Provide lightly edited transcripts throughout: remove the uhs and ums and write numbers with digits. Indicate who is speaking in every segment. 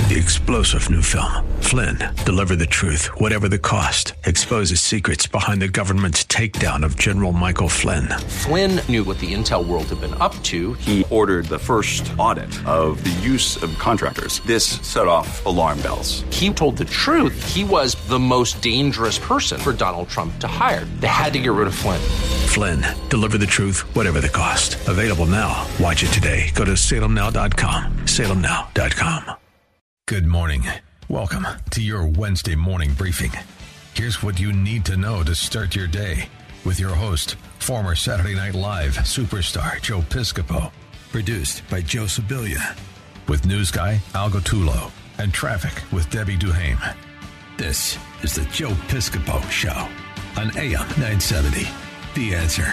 Speaker 1: The explosive new film, Flynn, deliver the truth, whatever the cost, exposes secrets behind the government's takedown of General Michael Flynn.
Speaker 2: Flynn knew what the intel world had been up to.
Speaker 3: He ordered the first audit of the use of contractors. This set off alarm bells.
Speaker 2: He told the truth. He was the most dangerous person for Donald Trump to hire. They had to get rid of Flynn.
Speaker 1: Flynn, deliver the truth, whatever the cost. Available now. Watch it today. Go to salemnow.com. salemnow.com.
Speaker 4: Good morning. Welcome to your Wednesday morning briefing. Here's what you need to know to start your day with your host, former Saturday Night Live superstar Joe Piscopo. Produced by Joe Sibilia. With news guy Al Gattullo and traffic with Debbie Duhame. This is the Joe Piscopo Show on AM 970. The Answer.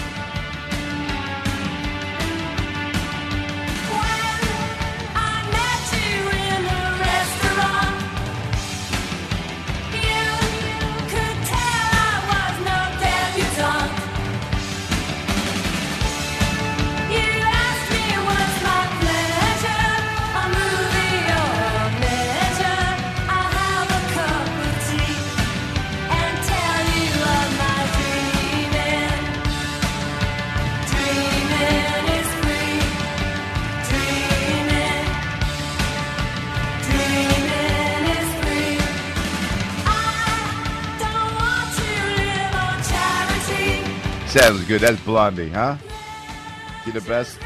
Speaker 5: Sounds good. That's Blondie, huh? She the best?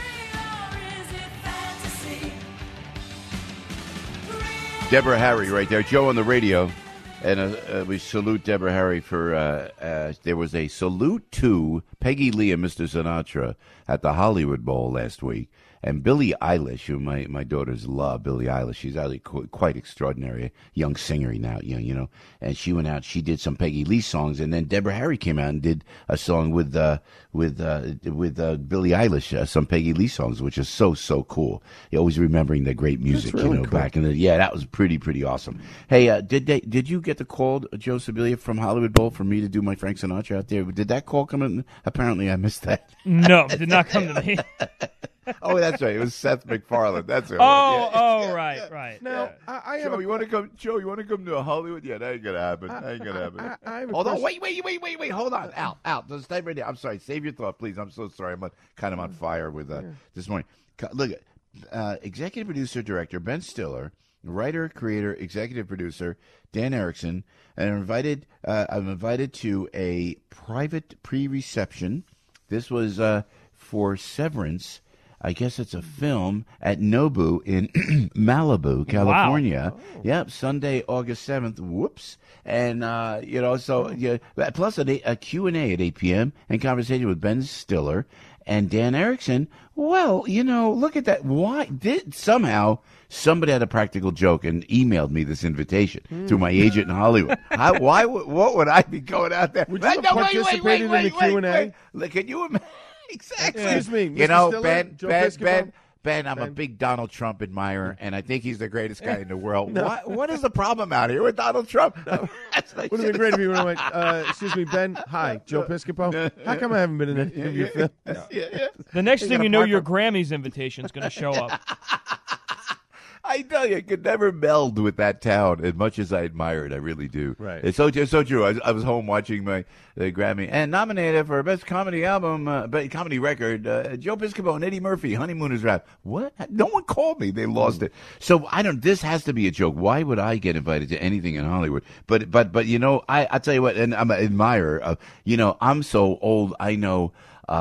Speaker 5: Deborah Harry right there. Joe on the radio. And we salute Deborah Harry for, there was a salute to Peggy Lee and Mr. Sinatra at the Hollywood Bowl last week. And Billie Eilish, who my daughters love, Billie Eilish, she's actually quite extraordinary, a young singer now, you know. And she went out, she did some Peggy Lee songs, and then Deborah Harry came out and did a song with Billie Eilish, some Peggy Lee songs, which is so cool. You're always remembering the great music, really, cool. Back in the that was pretty awesome. Hey, did you get the call, Joe Sibilia, from Hollywood Bowl for me to do my Frank Sinatra out there? Did that call come in? Apparently, I missed that.
Speaker 6: No, it did not come to me.
Speaker 5: Oh, that's right. It was Seth MacFarlane. That's right.
Speaker 6: Right.
Speaker 5: Now, I have Joe, you want to come? Joe, you want to come to Hollywood? Yeah, that ain't gonna happen. Hold on. Wait. Hold on. Al. Just stay right there. I'm sorry. Save your thought, please. I'm so sorry. I'm kind of on fire with this morning. Look, executive producer, director Ben Stiller, writer, creator, executive producer Dan Erickson, and I'm invited to a private pre-reception. This was for Severance. I guess it's a film at Nobu in Malibu, California. Wow. Oh. Yep, Sunday, August 7th. Whoops. And, plus a Q&A at 8 p.m. and conversation with Ben Stiller and Dan Erickson. Well, look at that. Why somehow somebody had a practical joke and emailed me this invitation through my agent in Hollywood. What would I be going out there?
Speaker 7: Would you have participated in the Q&A?
Speaker 5: Can you imagine? Exactly.
Speaker 7: Excuse me,
Speaker 5: Mr. Ben, I'm a big Donald Trump admirer, and I think he's the greatest guy in the world. No. What is the problem out here with Donald Trump?
Speaker 7: No. Would have been great if you would have went, excuse me, Ben, hi, Joe Piscopo. How come I haven't been in any of your films?
Speaker 6: Yeah. The next thing you know, your Grammys invitation is going to show up.
Speaker 5: I tell you, I could never meld with that town as much as I admire it. I really do.
Speaker 7: Right.
Speaker 5: It's so true. I was home watching the Grammy and nominated for Best Comedy Album, Comedy Record, Joe Piscopo and Eddie Murphy, Honeymooners Rap. What? No one called me. They lost it. So this has to be a joke. Why would I get invited to anything in Hollywood? But I tell you what, and I'm an admirer of, I'm so old, I know.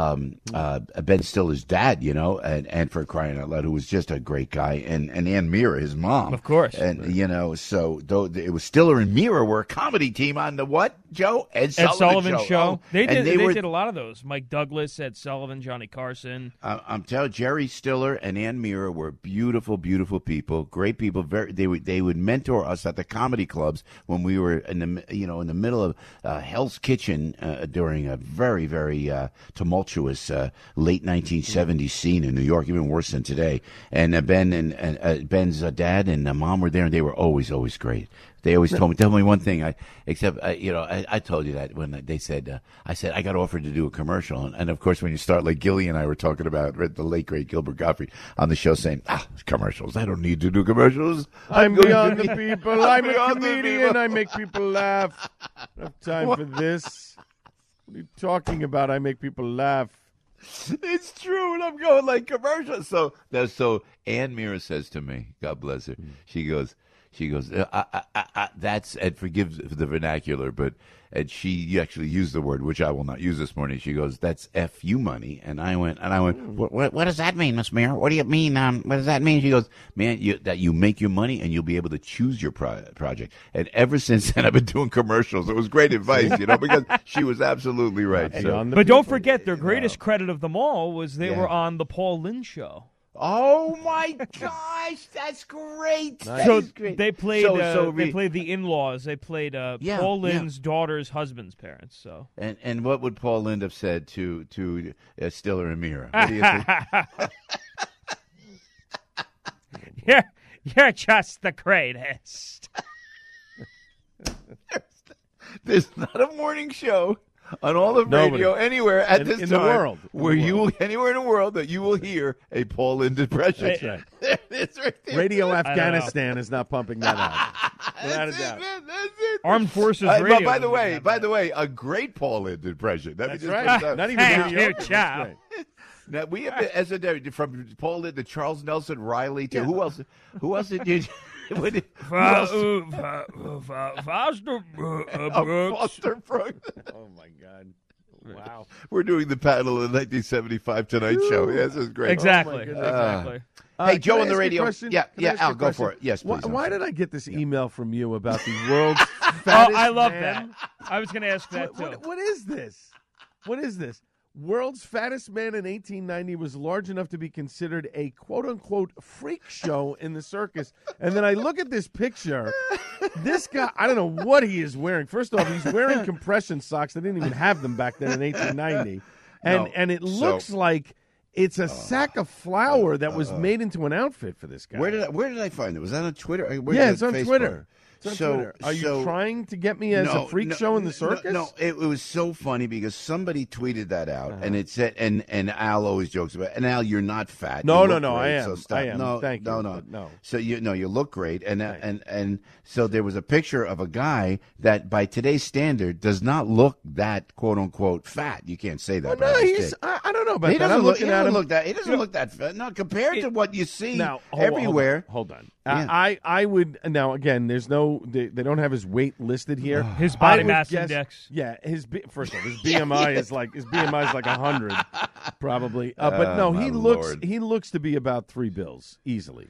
Speaker 5: Ben Stiller's dad, and for crying out loud, who was just a great guy, and Ann Mira, his mom,
Speaker 6: of course,
Speaker 5: and so it was Stiller and Mira were a comedy team on the what, Joe? Ed
Speaker 6: Sullivan Show.
Speaker 5: Oh,
Speaker 6: they did a lot of those. Mike Douglas, Ed Sullivan, Johnny Carson.
Speaker 5: I'm telling Jerry Stiller and Ann Mira were beautiful, beautiful people, great people. They would mentor us at the comedy clubs when we were in the middle of Hell's Kitchen during a very, very tumultuous tumultuous late 1970s scene in New York, even worse than today. And Ben and Ben's dad and mom were there, and they were always great. They always tell me one thing. I told you that when they said, I said I got offered to do a commercial, and of course when you start like Gilly and I were talking about the late great Gilbert Gottfried on the show, saying commercials. I don't need to do commercials.
Speaker 7: I'm beyond the people. I'm a comedian. I make people laugh. I don't have time for this. What are you talking about? I make people laugh.
Speaker 5: It's true, and I'm going like commercials. So Ann Mira says to me, God bless her, she goes, that's, and forgive the vernacular, but she actually used the word, which I will not use this morning. She goes, that's FU money. And I went, what does that mean, Miss Mira? What do you mean? What does that mean? She goes, man, that you make your money and you'll be able to choose your project. And ever since then, I've been doing commercials. It was great advice, because she was absolutely right.
Speaker 6: But don't forget, their greatest credit of them all was they were on the Paul Lynde show.
Speaker 5: Oh my gosh, that's great!
Speaker 6: Nice. So they played. They played the in-laws. They played Paul Lynde's daughter's husband's parents. So
Speaker 5: and what would Paul Lynde have said to Stiller and Mira? What do you
Speaker 6: think? You're just the greatest.
Speaker 5: There's not a morning show on all of radio anywhere at this time
Speaker 7: the world,
Speaker 5: anywhere in the world that you will hear a Paul Lynde impression.
Speaker 7: That's right.
Speaker 5: It's right there.
Speaker 7: Radio Afghanistan is not pumping that out. Without a doubt.
Speaker 5: That's it.
Speaker 6: Armed Forces Radio.
Speaker 5: By the way, a great Paul Lynde impression.
Speaker 7: That's right. Not even
Speaker 6: Thank you,
Speaker 5: Now we have from Paul Lynde to Charles Nelson Riley to who else? Who else did you?
Speaker 6: Foster
Speaker 5: Brooks.
Speaker 7: Oh my God! Wow.
Speaker 5: We're doing the panel of the 1975 Tonight Show. Yes, this is great.
Speaker 6: Exactly. Exactly.
Speaker 5: Hey, Joe on the radio. Al, go for it. Yes, please.
Speaker 7: Why did I get this email from you about the world's fattest
Speaker 6: I love
Speaker 7: man?
Speaker 6: that. I was going to ask that too.
Speaker 7: What is this? What is this? World's fattest man in 1890 was large enough to be considered a quote-unquote freak show in the circus. And then I look at this picture. This guy, I don't know what he is wearing. First off, he's wearing compression socks. They didn't even have them back then in 1890. And it looks like it's a sack of flour that was made into an outfit for this guy.
Speaker 5: Where did I find it? Was that on Twitter?
Speaker 7: It's on Twitter. Are you trying to get me as a freak show in the circus?
Speaker 5: No, it was so funny because somebody tweeted that out, and it said, and Al always jokes about it. And Al, you're not fat.
Speaker 7: No,
Speaker 5: I
Speaker 7: am.
Speaker 5: So stop.
Speaker 7: I am.
Speaker 5: No,
Speaker 7: Thank you.
Speaker 5: No. So you look great, and so there was a picture of a guy that, by today's standard, does not look that quote unquote fat. You can't say that.
Speaker 7: Well, no, I don't know about
Speaker 5: that. He doesn't look that fat. No, compared to what you see everywhere.
Speaker 7: Hold on. I would now again. There's no. They don't have his weight listed here.
Speaker 6: His body mass index.
Speaker 7: Yeah, first of all, his BMI is like 100, probably. But no, he looks to be about $3 easily.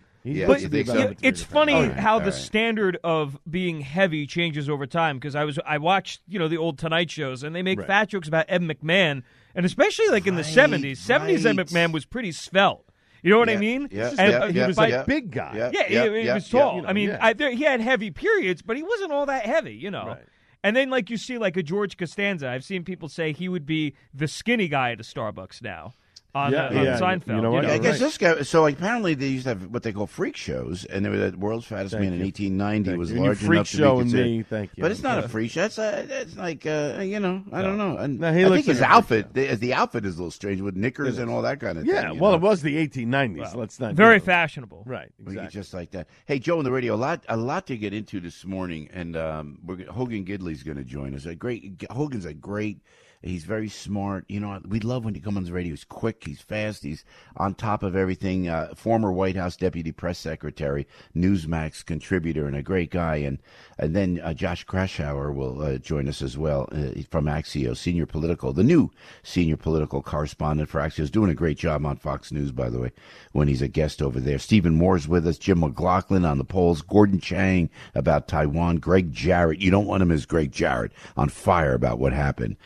Speaker 6: It's funny how the standard of being heavy changes over time. Because I watched the old Tonight shows, and they make fat jokes about Ed McMahon, and especially like in the 70s. 70s Ed McMahon was pretty svelte. You know what I mean?
Speaker 7: He was a big guy.
Speaker 6: He was tall. I mean, he had heavy periods, but he wasn't all that heavy, Right. And then, like, you see, like, a George Costanza. I've seen people say he would be the skinny guy at a Starbucks now. On Seinfeld.
Speaker 7: You know what?
Speaker 5: I guess this guy. So apparently they used to have what they call freak shows, and they were the world's fattest man in 1890 was large enough to be considered.
Speaker 7: Me, thank you.
Speaker 5: But it's not a freak show. It's like I don't know. And
Speaker 7: I
Speaker 5: think his outfit, the outfit is a little strange with knickers and all that kind of thing.
Speaker 7: Yeah, well, it was the 1890s. Let's not
Speaker 6: very fashionable,
Speaker 7: right? Exactly.
Speaker 5: Just like that. Hey, Joe on the radio. A lot to get into this morning, and Hogan Gidley's going to join us. Hogan's a great. He's very smart. We love when he comes on the radio. He's quick. He's fast. He's on top of everything. Former White House Deputy Press Secretary, Newsmax contributor, and a great guy. And then Josh Kraushaar will join us as well from Axios, the new senior political correspondent for Axios, doing a great job on Fox News, by the way, when he's a guest over there. Stephen Moore's with us. Jim McLaughlin on the polls. Gordon Chang about Taiwan. Greg Jarrett. You don't want him as Greg Jarrett, on fire about what happened at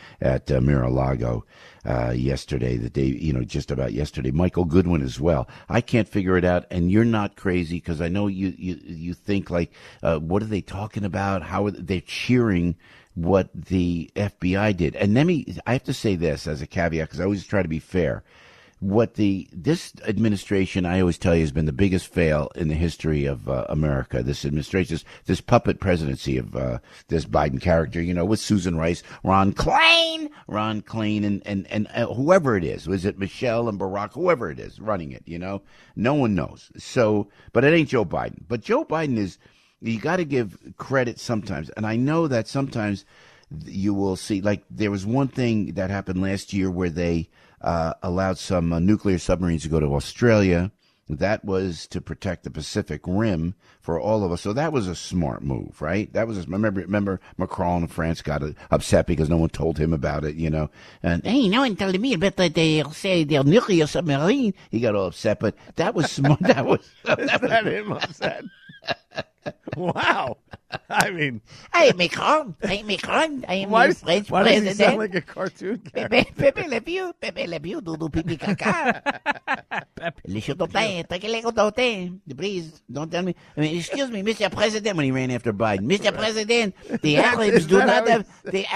Speaker 5: at Mar-a-Lago yesterday, the day, just about yesterday. Michael Goodwin as well. I can't figure it out, and you're not crazy because I know you think like, what are they talking about? How are they cheering what the FBI did? And I have to say this as a caveat because I always try to be fair. What this administration, I always tell you, has been the biggest fail in the history of America. This administration, this puppet presidency of this Biden character, with Susan Rice, Ron Klain, and whoever it is. Was it Michelle and Barack? Whoever it is running it, no one knows. So, but it ain't Joe Biden. But Joe Biden is. You got to give credit sometimes, and I know that sometimes you will see. Like there was one thing that happened last year where they allowed some nuclear submarines to go to Australia. That was to protect the Pacific Rim for all of us. So that was a smart move, right? That was remember Macron in France got upset because no one told him about it, And hey, no one told me about their nuclear submarine. He got all upset, but that was smart. That was
Speaker 7: him upset. Wow. I mean,
Speaker 8: I am Macron. I am
Speaker 7: why
Speaker 8: French
Speaker 7: why
Speaker 8: president.
Speaker 7: does he sound like a cartoon character?
Speaker 8: Pepe Le Pew, Doudou Pipi Caca. Le Chaudotin, please, don't tell me. I mean, excuse me, Mr. President, when he ran after Biden. Mr. President, the Arabs do not have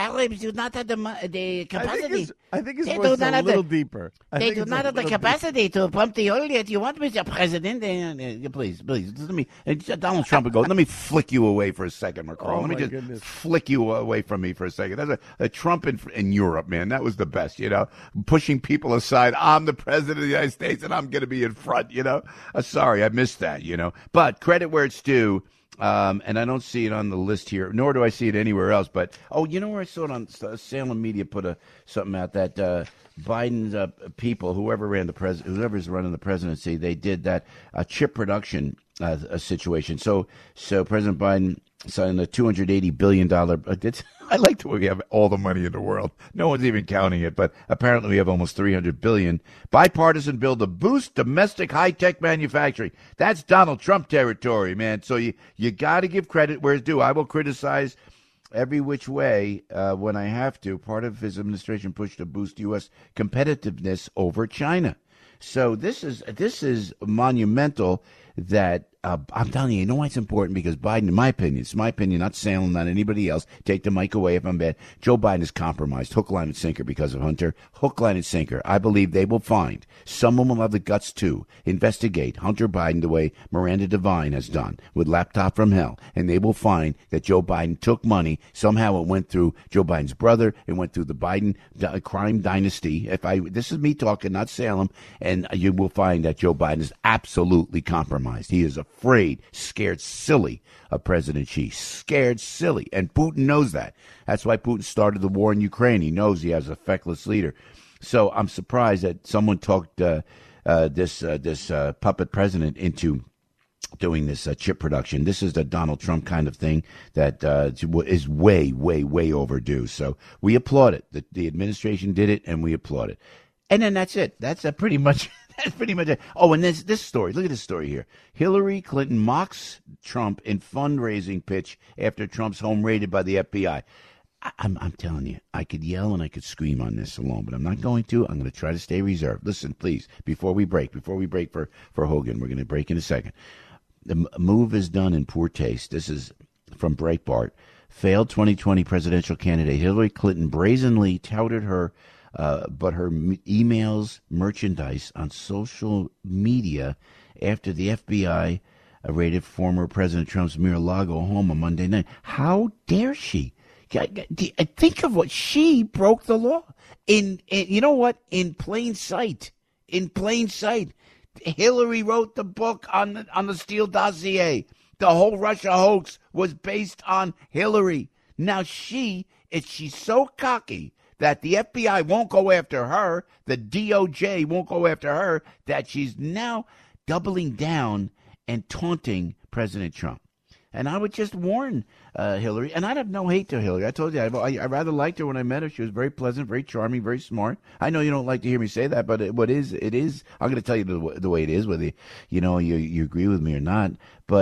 Speaker 8: the capacity.
Speaker 7: I think his voice is a little deeper.
Speaker 8: They do not have the capacity to pump the oil that you want, Mr. President. Please, let me. Donald Trump would go, let me flick you away for a second, Macron. Let me just flick you away from me for a second. That's a Trump in Europe, man. That was the best, pushing people aside. I'm the president of the United States, and I'm going to be in front, Sorry, I missed that, But credit where it's due. And I don't see it on the list here, nor do I see it anywhere else. But, where I saw it on Salem Media put something out that Biden's people, whoever's running the presidency, they did that chip production situation. So President Biden signed a $280 billion. I like the way we have all the money in the world. No one's even counting it, but apparently we have almost $300 billion. Bipartisan bill to boost domestic high-tech manufacturing. That's Donald Trump territory, man. So you got to give credit where it's due. I will criticize every which way when I have to. Part of his administration push to boost U.S. competitiveness over China. So this is monumental. That I'm telling you know why it's important? Because Biden, in my opinion, it's my opinion, not Salem, not anybody else. Take the mic away if I'm bad. Joe Biden is compromised, hook, line, and sinker because of Hunter. Hook, line, and sinker. I believe they will find. Someone will have the guts to investigate Hunter Biden the way Miranda Devine has done with Laptop from Hell, and they will find that Joe Biden took money. Somehow it went through Joe Biden's brother. It went through the Biden crime dynasty. This is me talking, not Salem, and you will find that Joe Biden is absolutely compromised. He is afraid, scared silly of President Xi. Scared silly. And Putin knows that. That's why Putin started the war in Ukraine. He knows he has a feckless leader. So I'm surprised that someone talked this puppet president into doing this chip production. This is the Donald Trump kind of thing that is way, way, way overdue. So we applaud it. The administration did it, and we applaud it. And then that's it. That's pretty much... That's pretty much it. Oh, and this story. Look at this story here. Hillary Clinton mocks Trump in fundraising pitch after Trump's home raided by the FBI. I'm telling you, I could yell and I could scream on this alone, but I'm not going to. I'm going to try to stay reserved. Listen, please, before we break for Hogan, we're going to break in a second. The move is done in poor taste. This is from Breitbart. Failed 2020 presidential candidate Hillary Clinton brazenly touted her but her emails, merchandise on social media after the FBI raided former President Trump's Mar-a-Lago home on Monday night. How dare she? Think of what she broke the law in you know what? In plain sight. In plain sight. Hillary wrote the book on the Steele dossier. The whole Russia hoax was based on Hillary. Now she's so cocky that the FBI won't go after her, the DOJ won't go after her, that she's now doubling down and taunting President Trump. And I would just warn Hillary, and I'd have no hate to Hillary. I told you, I rather liked her when I met her. She was very pleasant, very charming, very smart. I know you don't like to hear me say that, but it is. I'm going to tell you the way it is, whether you agree with me or not.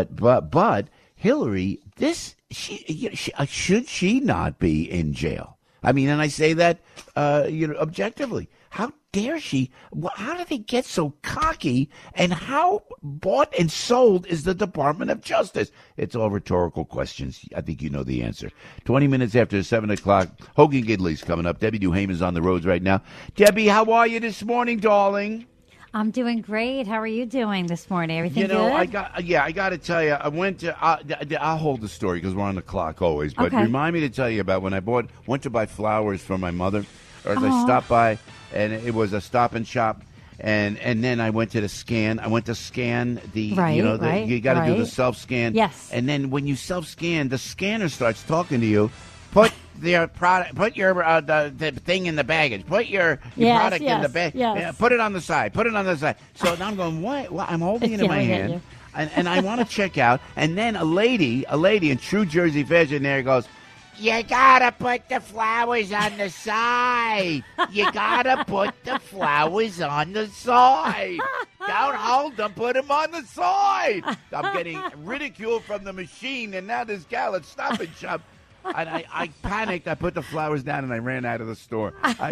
Speaker 8: But Hillary, should she not be in jail? I mean, and I say that, objectively. How dare she? How did they get so cocky? And how bought and sold is the Department of Justice? It's all rhetorical questions. I think you know the answer. 20 minutes after 7 o'clock, Hogan Gidley's coming up. Debbie Duham is on the roads right now. Debbie, how are you this morning, darling?
Speaker 9: I'm doing great. How are you doing this morning? Everything good?
Speaker 8: I got to tell you, I went to. I'll hold the story because we're on the clock always. But remind me to tell you about when I went to buy flowers for my mother, or as I stopped by, and it was a Stop and Shop, and then I went to the scan. I went to scan the. You got to do the self scan.
Speaker 9: Yes.
Speaker 8: And then when you self scan, the scanner starts talking to you. Put your product. Put your the thing in the baggage. Put your product in the bag.
Speaker 9: Yes.
Speaker 8: Yeah, put it on the side. Put it on the side. So now I'm going. What? Well, I'm holding it in my hand, and I want to check out. And then a lady in true Jersey fashion there goes, "You gotta put the flowers on the side. You gotta put the flowers on the side. Don't hold them. Put them on the side." I'm getting ridiculed from the machine, and now this gal at Stop and Shop. And I panicked. I put the flowers down and I ran out of the store.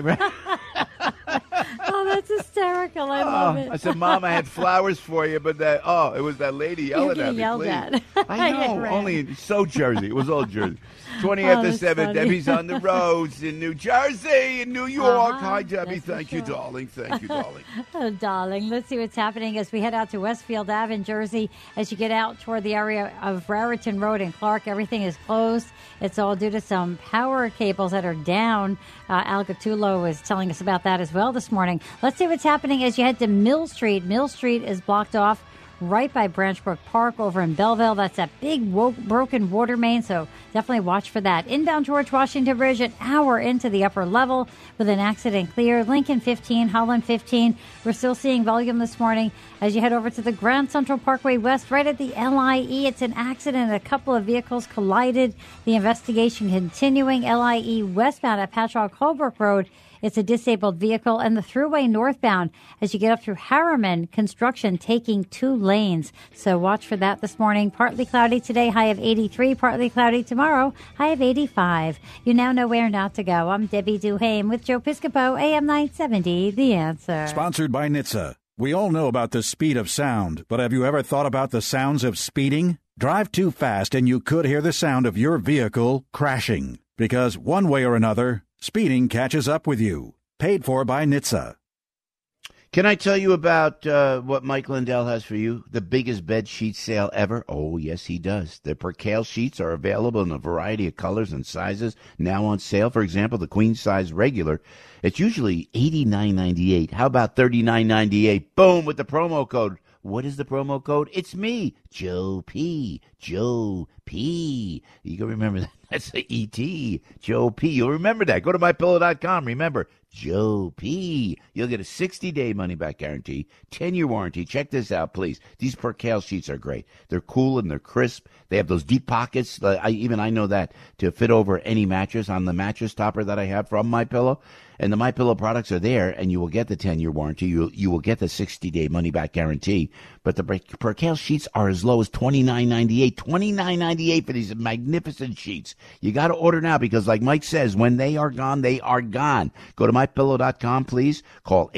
Speaker 9: Oh, that's hysterical. I love it.
Speaker 8: I said, "Mom, I had flowers for you, but it was that lady yelling at me."
Speaker 9: Yelled at.
Speaker 8: I know. Only so Jersey. It was all Jersey. 20 after 7.
Speaker 9: Funny.
Speaker 8: Debbie's on the roads in New Jersey, in New York. Hi, Debbie. Thank you, darling. Thank you, darling.
Speaker 9: Oh, darling. Let's see what's happening as we head out to Westfield Ave in Jersey. As you get out toward the area of Raritan Road in Clark, everything is closed. It's all due to some power cables that are down. Al Gattulo is telling us about that as well this morning. Let's see what's happening as you head to Mill Street. Mill Street is blocked off right by Branchbrook Park over in Belleville. That's that big broken water main, so definitely watch for that. Inbound George Washington Bridge, an hour into the upper level with an accident clear. Lincoln 15, Holland 15. We're still seeing volume this morning as you head over to the Grand Central Parkway West, right at the LIE. It's an accident. A couple of vehicles collided. The investigation continuing. LIE westbound at Patchogue Holbrook Road. It's a disabled vehicle, and the thruway northbound as you get up through Harriman, construction taking 2 lanes. So watch for that this morning. Partly cloudy today, high of 83. Partly cloudy tomorrow, high of 85. You now know where not to go. I'm Debbie Duhame with Joe Piscopo, AM 970, The Answer.
Speaker 10: Sponsored by NHTSA. We all know about the speed of sound, but have you ever thought about the sounds of speeding? Drive too fast and you could hear the sound of your vehicle crashing. Because one way or another, speeding catches up with you. Paid for by NHTSA.
Speaker 8: Can I tell you about what Mike Lindell has for you? The biggest bed sheet sale ever? Oh, yes, he does. The percale sheets are available in a variety of colors and sizes, now on sale. For example, the queen size regular, it's usually $89.98. How about $39.98? Boom, with the promo code. What is the promo code? It's me, Joe P. Joe P. You can remember that. That's the E.T. Joe P. You'll remember that. Go to mypillow.com. Remember, Joe P. You'll get a 60-day money-back guarantee, 10-year warranty. Check this out, please. These percale sheets are great. They're cool and they're crisp. They have those deep pockets. I know that to fit over any mattress on the mattress topper that I have from MyPillow. And the MyPillow products are there, and you will get the 10-year warranty. You will get the 60-day money-back guarantee. But the percale sheets are as low as $29.98. $29.98 for these magnificent sheets. You got to order now because, like Mike says, when they are gone, they are gone. Go to mypillow.com, please. Call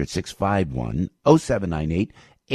Speaker 8: 800-651-0798.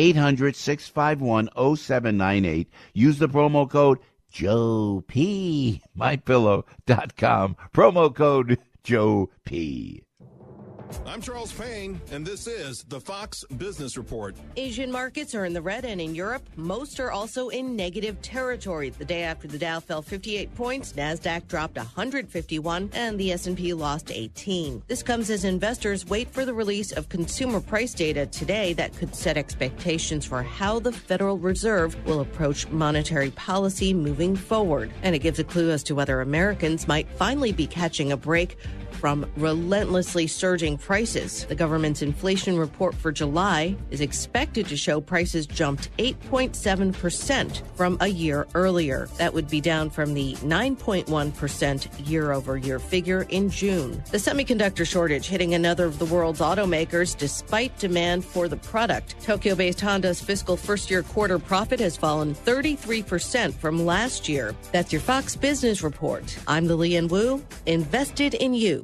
Speaker 8: 800-651-0798. Use the promo code Joe P. mypillow.com. Promo code Joe P.
Speaker 11: I'm Charles Payne, and this is the Fox Business Report.
Speaker 12: Asian markets are in the red, and in Europe, most are also in negative territory. The day after the Dow fell 58 points, NASDAQ dropped 151, and the S&P lost 18. This comes as investors wait for the release of consumer price data today that could set expectations for how the Federal Reserve will approach monetary policy moving forward. And it gives a clue as to whether Americans might finally be catching a break from relentlessly surging prices. The government's inflation report for July is expected to show prices jumped 8.7% from a year earlier. That would be down from the 9.1% year-over-year figure in June. The semiconductor shortage hitting another of the world's automakers despite demand for the product. Tokyo-based Honda's fiscal first-year quarter profit has fallen 33% from last year. That's your Fox Business Report. I'm Lillian Wu, invested in you.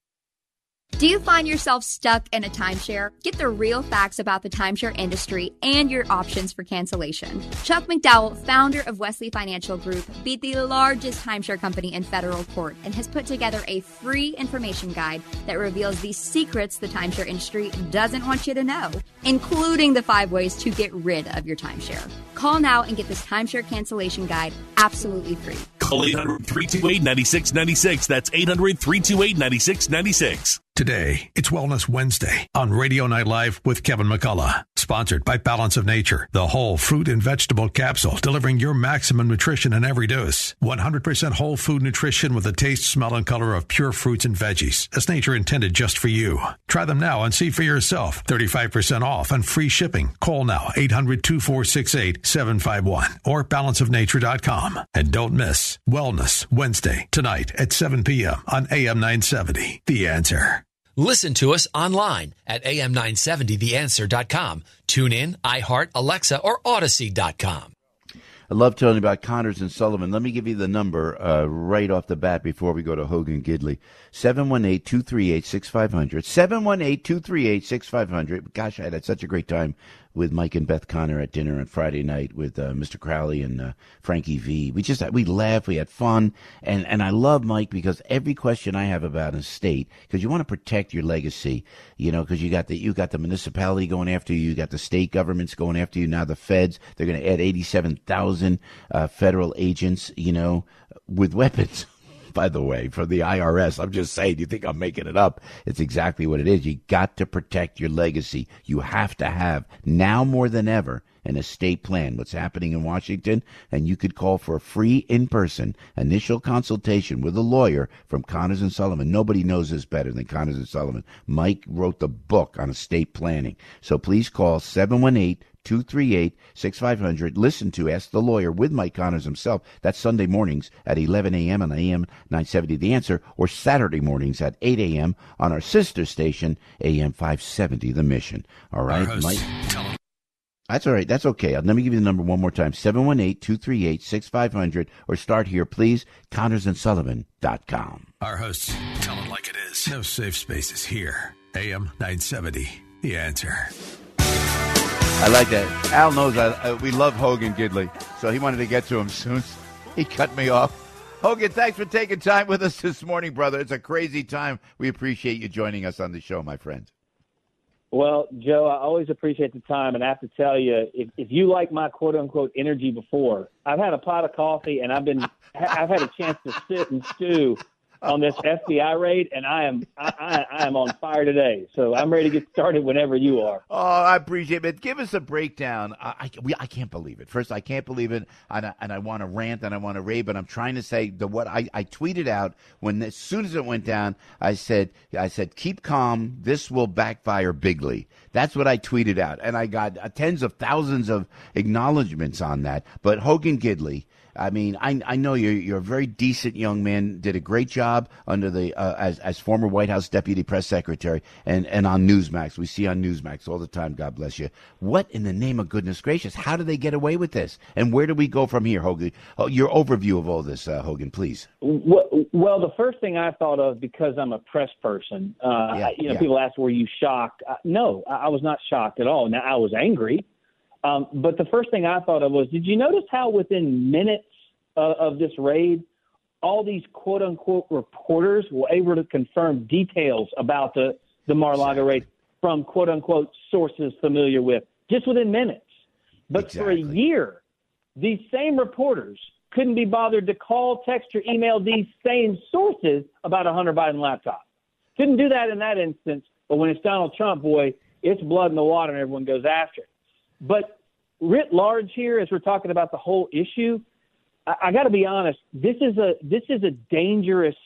Speaker 13: Do you find yourself stuck in a timeshare? Get the real facts about the timeshare industry and your options for cancellation. Chuck McDowell, founder of Wesley Financial Group, beat the largest timeshare company in federal court and has put together a free information guide that reveals the secrets the timeshare industry doesn't want you to know, including the 5 ways to get rid of your timeshare. Call now and get this timeshare cancellation guide absolutely free.
Speaker 14: Call 800-328-9696. That's 800-328-9696.
Speaker 1: Today, it's Wellness Wednesday on Radio Night Live with Kevin McCullough. Sponsored by Balance of Nature, the whole fruit and vegetable capsule delivering your maximum nutrition in every dose. 100% whole food nutrition with the taste, smell, and color of pure fruits and veggies, as nature intended just for you. Try them now and see for yourself. 35% off and free shipping. Call now, 800-2468-751 or balanceofnature.com. And don't miss Wellness Wednesday tonight at 7 p.m. on AM 970. The Answer.
Speaker 15: Listen to us online at am970theanswer.com. Tune in, iHeart, Alexa, or Odyssey.com.
Speaker 8: I love telling you about Connors and Sullivan. Let me give you the number right off the bat before we go to Hogan Gidley. 718-238-6500. 718-238-6500. Gosh, I had such a great time with Mike and Beth Connor at dinner on Friday night with Mr. Crowley and Frankie V. We laughed, we had fun, and I love Mike because every question I have about a state, because you want to protect your legacy, because you got the municipality going after you got the state governments going after you, now the feds, they're going to add 87,000 federal agents, with weapons. By the way, for the IRS, I'm just saying, you think I'm making it up? It's exactly what it is. You got to protect your legacy. You have to have, now more than ever, an estate plan. What's happening in Washington? And you could call for a free in-person initial consultation with a lawyer from Connors and Sullivan. Nobody knows this better than Connors and Sullivan. Mike wrote the book on estate planning. So please call 718-238-6500. Listen to Ask the Lawyer with Mike Connors himself. That's Sunday mornings at 11 a.m. on AM 970 The Answer, or Saturday mornings at 8 a.m. on our sister station, AM 570 The Mission. All right, Mike? That's all right. That's okay. Let me give you the number one more time. 718-238-6500, or start here, please, ConnorsandSullivan.com.
Speaker 1: Our hosts tell it like it is. No safe spaces here. AM 970 The Answer.
Speaker 5: I like that. Al knows we love Hogan Gidley, so he wanted to get to him soon. He cut me off. Hogan, thanks for taking time with us this morning, brother. It's a crazy time. We appreciate you joining us on the show, my friend.
Speaker 16: Well, Joe, I always appreciate the time, and I have to tell you, if you like my quote-unquote energy before, I've had a pot of coffee, and I've had a chance to sit and stew on this FBI raid, and I am on fire today. So I'm ready to get started whenever you are.
Speaker 5: Oh, I appreciate it. Give us a breakdown. I can't believe it. First, I can't believe it, and I want to rant and I want to rave, but I'm trying to say what I tweeted out as soon as it went down. I said, keep calm. This will backfire bigly. That's what I tweeted out, and I got tens of thousands of acknowledgments on that. But Hogan Gidley, I mean, I know you're a very decent young man. Did a great job under the as former White House deputy press secretary and on Newsmax. We see on Newsmax all the time. God bless you. What in the name of goodness gracious? How do they get away with this? And where do we go from here, Hogan? Your overview of all this, Hogan, please.
Speaker 16: Well, the first thing I thought of, because I'm a press person, people ask, were you shocked? No, I was not shocked at all. Now, I was angry. But the first thing I thought of was, did you notice how within minutes of this raid, all these quote-unquote reporters were able to confirm details about the Mar-a-Lago raid from quote-unquote sources familiar with, just within minutes. But for a year, these same reporters couldn't be bothered to call, text, or email these same sources about a Hunter Biden laptop. Couldn't do that in that instance, but when it's Donald Trump, boy, it's blood in the water and everyone goes after it. But writ large here, as we're talking about the whole issue, I got to be honest. This is a dangerous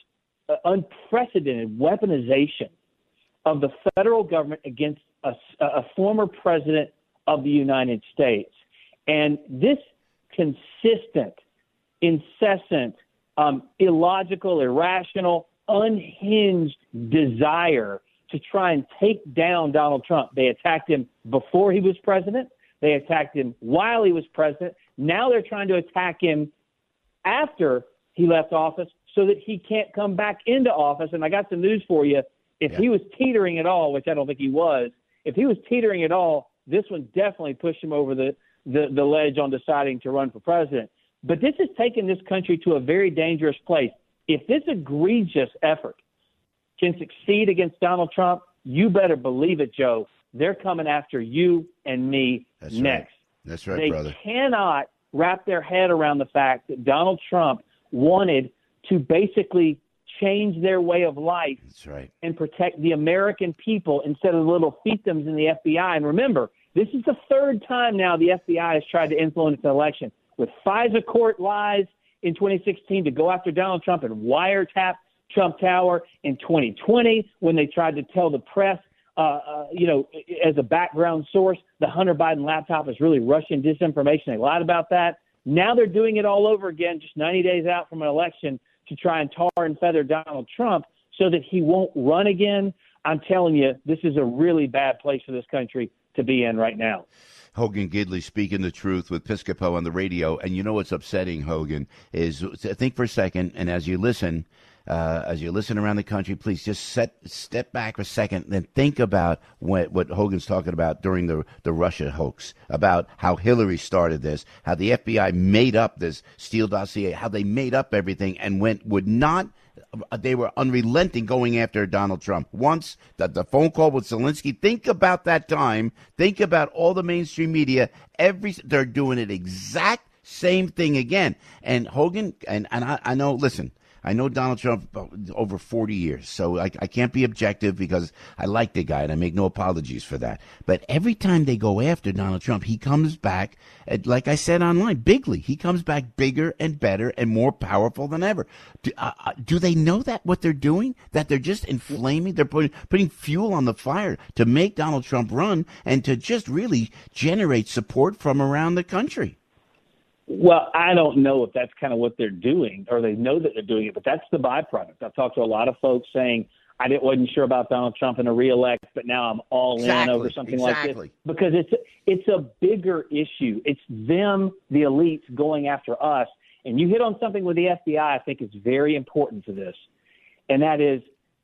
Speaker 16: unprecedented weaponization of the federal government against a former president of the United States. And this consistent, incessant, illogical, irrational, unhinged desire to try and take down Donald Trump. They attacked him before he was president. They attacked him while he was president. Now they're trying to attack him after he left office so that he can't come back into office. And I got some news for you. If he was teetering at all, which I don't think he was, if he was teetering at all, this one definitely pushed him over the ledge on deciding to run for president. But this has taken this country to a very dangerous place. If this egregious effort can succeed against Donald Trump, you better believe it, Joe. They're coming after you and me next.
Speaker 8: Right. That's right, brother.
Speaker 16: They cannot wrap their head around the fact that Donald Trump wanted to basically change their way of life.
Speaker 8: That's right.
Speaker 16: And protect the American people instead of the little fiefdoms in the FBI. And remember, this is the third time now the FBI has tried to influence an election with FISA court lies in 2016 to go after Donald Trump and wiretap Trump Tower in 2020 when they tried to tell the press, as a background source, the Hunter Biden laptop is really Russian disinformation. They lied about that. Now they're doing it all over again, just 90 days out from an election, to try and tar and feather Donald Trump so that he won't run again. I'm telling you, this is a really bad place for this country to be in right now.
Speaker 8: Hogan Gidley speaking the truth with Piscopo on the radio. And you know what's upsetting, Hogan, is think for a second, and as you listen around the country, please just step back for a second and think about what Hogan's talking about during the Russia hoax, about how Hillary started this, how the FBI made up this Steele dossier, how they made up everything and they were unrelenting going after Donald Trump. Once the phone call with Zelensky, think about that time. Think about all the mainstream media. They're doing it exact same thing again. And Hogan, and I know, listen, I know Donald Trump over 40 years, so I can't be objective because I like the guy and I make no apologies for that. But every time they go after Donald Trump, he comes back, like I said online, bigly. He comes back bigger and better and more powerful than ever. Do they know that what they're doing? That they're just inflaming? They're putting fuel on the fire to make Donald Trump run and to just really generate support from around the country.
Speaker 16: Well, I don't know if that's kind of what they're doing or they know that they're doing it, but that's the byproduct. I've talked to a lot of folks saying, wasn't sure about Donald Trump in a re-elect, but now I'm all in over something like this. Because it's a bigger issue. It's them, the elites, going after us. And you hit on something with the FBI I think is very important to this. And that is,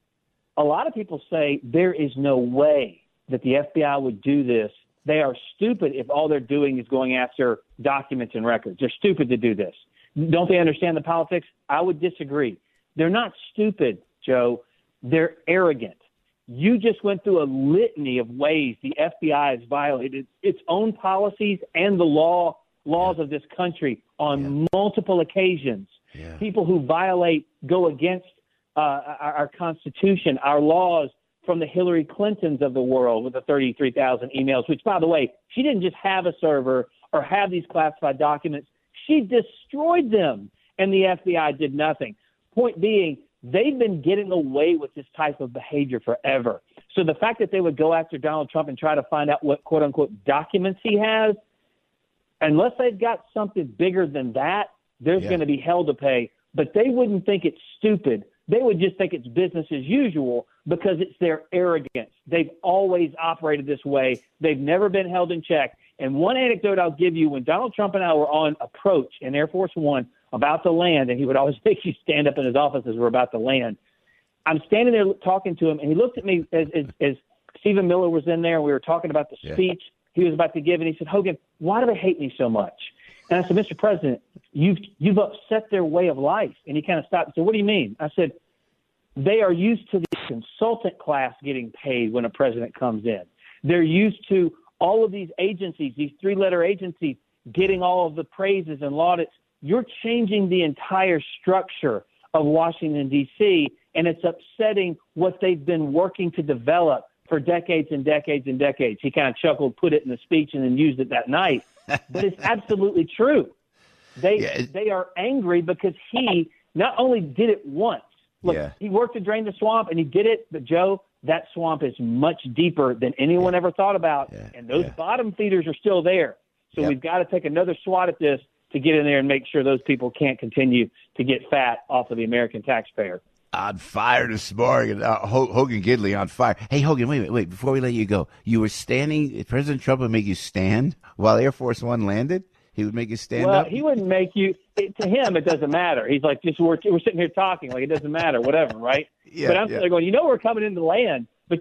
Speaker 16: a lot of people say there is no way that the FBI would do this. They are stupid if all they're doing is going after documents and records. They're stupid to do this. Don't they understand the politics? I would disagree. They're not stupid, Joe. They're arrogant. You just went through a litany of ways the FBI has violated its own policies and the laws of this country on multiple occasions. Yeah. People who go against our Constitution, our laws, from the Hillary Clintons of the world with the 33,000 emails, which, by the way, she didn't just have a server or have these classified documents. She destroyed them, and the FBI did nothing. Point being, they've been getting away with this type of behavior forever. So the fact that they would go after Donald Trump and try to find out what, quote-unquote, documents he has, unless they've got something bigger than that, there's going to be hell to pay. But they wouldn't think it's stupid. They would just think it's business as usual because it's their arrogance. They've always operated this way. They've never been held in check. And one anecdote I'll give you, when Donald Trump and I were on approach in Air Force One about to land, and he would always make you stand up in his office as we're about to land, I'm standing there talking to him, and he looked at me as Stephen Miller was in there, and we were talking about the speech he was about to give, and he said, Hogan, why do they hate me so much? And I said, Mr. President, you've upset their way of life. And he kind of stopped and said, what do you mean? I said, they are used to the consultant class getting paid when a president comes in. They're used to all of these agencies, these three-letter agencies, getting all of the praises and laudits. You're changing the entire structure of Washington, D.C., and it's upsetting what they've been working to develop for decades and decades and decades. He kind of chuckled, put it in the speech, and then used it that night. But it's absolutely true. They are angry because he not only did it once, Look, he worked to drain the swamp, and he did it. But, Joe, that swamp is much deeper than anyone ever thought about, and those bottom feeders are still there. So we've got to take another swat at this to get in there and make sure those people can't continue to get fat off of the American taxpayer.
Speaker 8: On fire this morning. Hogan Gidley on fire. Hey, Hogan, wait. Before we let you go, you were standing. President Trump would make you stand while Air Force One landed? He would make you stand up?
Speaker 16: Well, he wouldn't make you. To him, it doesn't matter. He's like, just we're sitting here talking. Like, it doesn't matter, whatever, right? But I'm sitting there going, we're coming into land. But,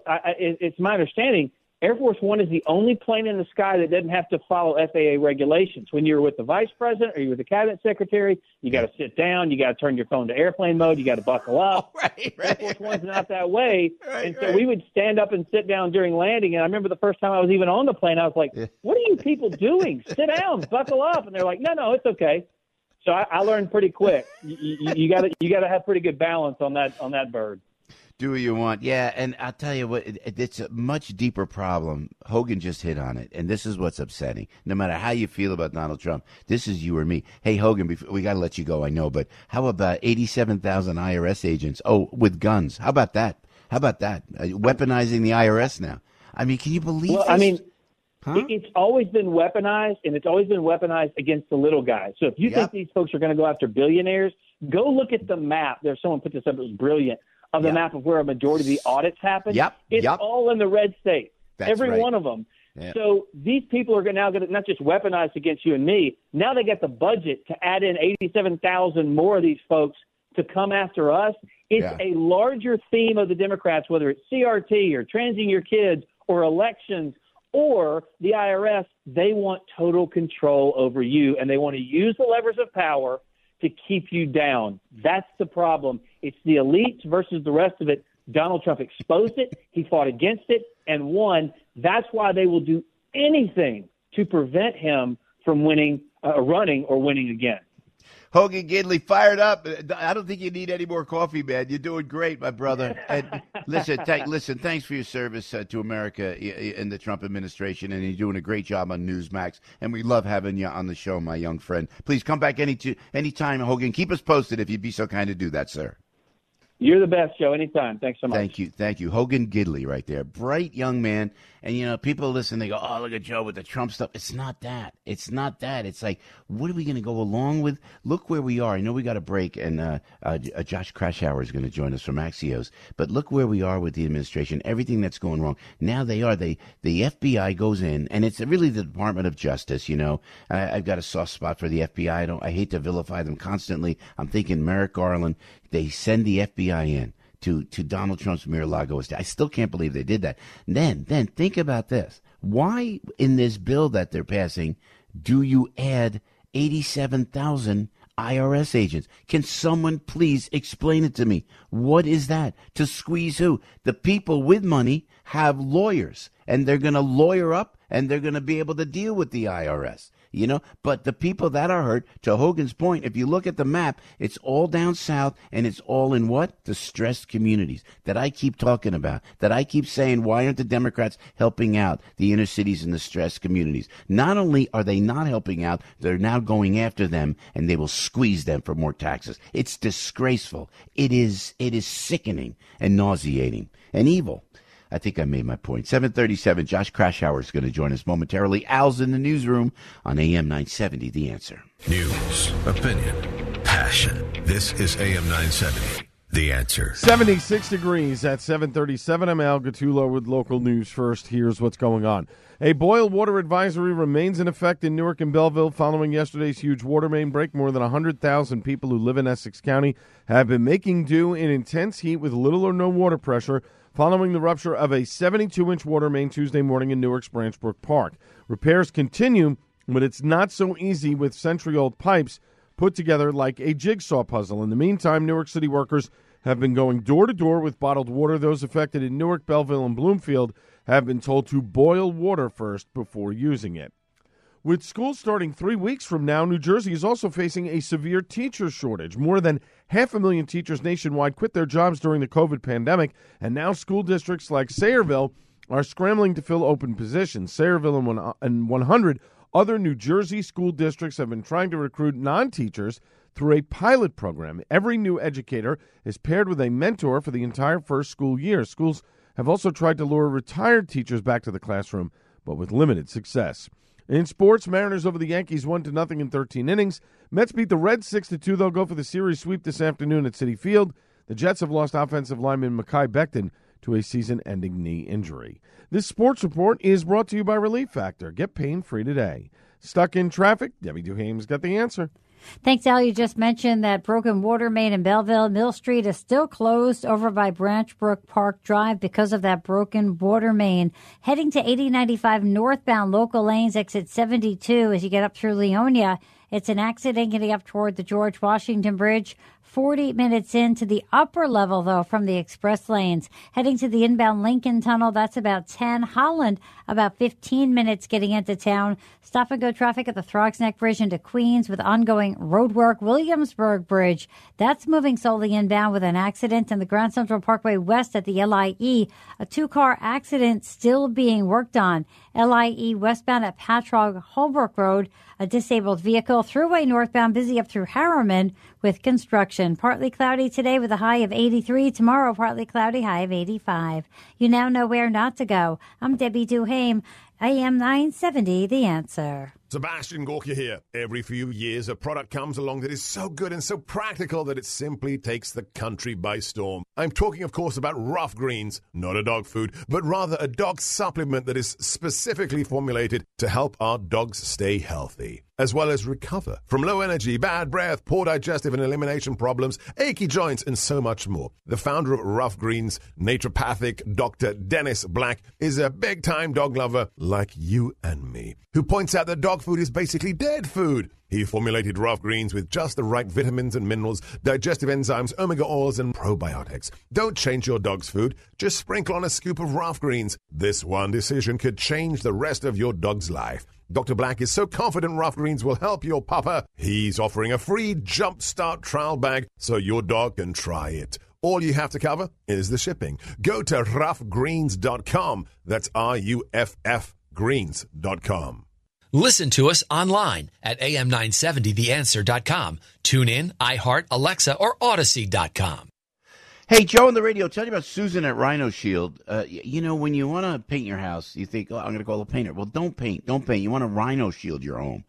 Speaker 16: it's my understanding Air Force One is the only plane in the sky that doesn't have to follow FAA regulations. When you're with the vice president or you're with the cabinet secretary, you got to sit down, you got to turn your phone to airplane mode, you got to buckle up. Air Force One's not that way. So we would stand up and sit down during landing. And I remember the first time I was even on the plane, I was like, what are you people doing? Sit down, buckle up. And they're like, no, it's okay. So I learned pretty quick. You got to have pretty good balance on that bird.
Speaker 8: Do what you want. Yeah, and I'll tell you what, it's a much deeper problem. Hogan just hit on it, and this is what's upsetting. No matter how you feel about Donald Trump, this is you or me. Hey, Hogan, we got to let you go, I know, but how about 87,000 IRS agents? Oh, with guns. How about that? Weaponizing the IRS now. I mean, can you believe this?
Speaker 16: It's always been weaponized, and it's always been weaponized against the little guys. So if you think these folks are going to go after billionaires, go look at the map. There's someone put this up. It was brilliant. Of the map of where a majority of the audits happen. It's all in the red states. Every one of them. So these people are now going to not just weaponize against you and me. Now they get the budget to add in 87,000 more of these folks to come after us. It's a larger theme of the Democrats, whether it's CRT or transing your kids or elections or the IRS. They want total control over you, and they want to use the levers of power to keep you down. That's the problem. It's the elites versus the rest of it. Donald Trump exposed it. He fought against it and won. That's why they will do anything to prevent him from running or winning again.
Speaker 8: Hogan Gidley fired up. I don't think you need any more coffee, man. You're doing great, my brother. And listen, thanks for your service to America in the Trump administration, and you're doing a great job on Newsmax. And we love having you on the show, my young friend. Please come back anytime, Hogan. Keep us posted if you'd be so kind to do that, sir.
Speaker 16: You're the best, Joe. Anytime. Thanks so much.
Speaker 8: Thank you. Hogan Gidley right there. Bright young man. And, people listen, they go, oh, look at Joe with the Trump stuff. It's not that. It's like, what are we going to go along with? Look where we are. I know we got a break, and Josh Krashauer is going to join us from Axios. But look where we are with the administration, everything that's going wrong. Now the FBI goes in, and it's really the Department of Justice, I've got a soft spot for the FBI. I hate to vilify them constantly. I'm thinking Merrick Garland. They send the FBI in to Donald Trump's Mar-a-Lago estate. I still can't believe they did that. Then think about this. Why in this bill that they're passing do you add 87,000 IRS agents? Can someone please explain it to me? What is that? To squeeze who? The people with money have lawyers, and they're going to lawyer up, and they're going to be able to deal with the IRS. But the people that are hurt, to Hogan's point, if you look at the map, it's all down south, and it's all in what? The stressed communities that I keep talking about, that I keep saying, why aren't the Democrats helping out the inner cities and the stressed communities? Not only are they not helping out, they're now going after them, and they will squeeze them for more taxes. It's disgraceful. It is sickening and nauseating and evil. I think I made my point. 7:37, Josh Krashauer is going to join us momentarily. Al's in the newsroom on AM 970, The Answer.
Speaker 4: News, opinion, passion. This is AM 970, The Answer.
Speaker 7: 76 degrees at 7:37. I'm Al Gattullo with local news first. Here's what's going on. A boil water advisory remains in effect in Newark and Belleville following yesterday's huge water main break. More than 100,000 people who live in Essex County have been making do in intense heat with little or no water pressure following the rupture of a 72-inch water main Tuesday morning in Newark's Branchbrook Park. Repairs continue, but it's not so easy with century-old pipes put together like a jigsaw puzzle. In the meantime, Newark City workers have been going door-to-door with bottled water. Those affected in Newark, Belleville, and Bloomfield have been told to boil water first before using it. With school starting 3 weeks from now, New Jersey is also facing a severe teacher shortage. More than 500,000 teachers nationwide quit their jobs during the COVID pandemic, and now school districts like Sayreville are scrambling to fill open positions. Sayreville and 100 other New Jersey school districts have been trying to recruit non-teachers Through a pilot program, every new educator is paired with a mentor for the entire first school year. Schools have also tried to lure retired teachers back to the classroom, but with limited success. In sports, Mariners over the Yankees 1-0 in 13 innings. Mets beat the Reds 6-2. They'll go for the series sweep this afternoon at Citi Field. The Jets have lost offensive lineman Mekhi Becton to a season-ending knee injury. This sports report is brought to you by Relief Factor. Get pain-free today. Stuck in traffic? Debbie Duhame's got the answer.
Speaker 9: Thanks, Al. You just mentioned that broken water main in Belleville. Mill Street is still closed over by Branch Brook Park Drive because of that broken water main. Heading to 8095 northbound local lanes, exit 72 as you get up through Leonia. It's an accident getting up toward the George Washington Bridge. 40 minutes into the upper level, though, from the express lanes. Heading to the inbound Lincoln Tunnel, that's about 10. Holland, about 15 minutes getting into town. Stop-and-go traffic at the Throgs Neck Bridge into Queens with ongoing road work. Williamsburg Bridge, that's moving slowly inbound with an accident. And the Grand Central Parkway West at the LIE, a two-car accident still being worked on. LIE westbound at Patrog Holbrook Road, a disabled vehicle. Thruway northbound busy up through Harriman with construction. Partly cloudy today with a high of 83. Tomorrow, partly cloudy, high of 85. You now know where not to go. I'm Debbie Duhame, AM 970, The Answer.
Speaker 11: Sebastian Gorka here. Every few years, a product comes along that is so good and so practical that it simply takes the country by storm. I'm talking, of course, about Rough Greens, not a dog food, but rather a dog supplement that is specifically formulated to help our dogs stay healthy, as well as recover from low energy, bad breath, poor digestive and elimination problems, achy joints, and so much more. The founder of Rough Greens, naturopathic Dr. Dennis Black, is a big-time dog lover like you and me, who points out that dog food is basically dead food. He formulated Rough Greens with just the right vitamins and minerals, digestive enzymes, omega oils, and probiotics. Don't change your dog's food. Just sprinkle on a scoop of Rough Greens. This one decision could change the rest of your dog's life. Dr. Black is so confident Rough Greens will help your pupper, he's offering a free Jumpstart trial bag so your dog can try it. All you have to cover is the shipping. Go to roughgreens.com. That's RUFF greens.com.
Speaker 15: Listen to us online at am970theanswer.com. Tune in, iHeart, Alexa, or Odyssey.com.
Speaker 8: Hey, Joe on the radio, tell you about Susan at Rhino Shield. You know, when you want to paint your house, you think, oh, I'm going to call a painter. Well, don't paint. You want to Rhino Shield your home.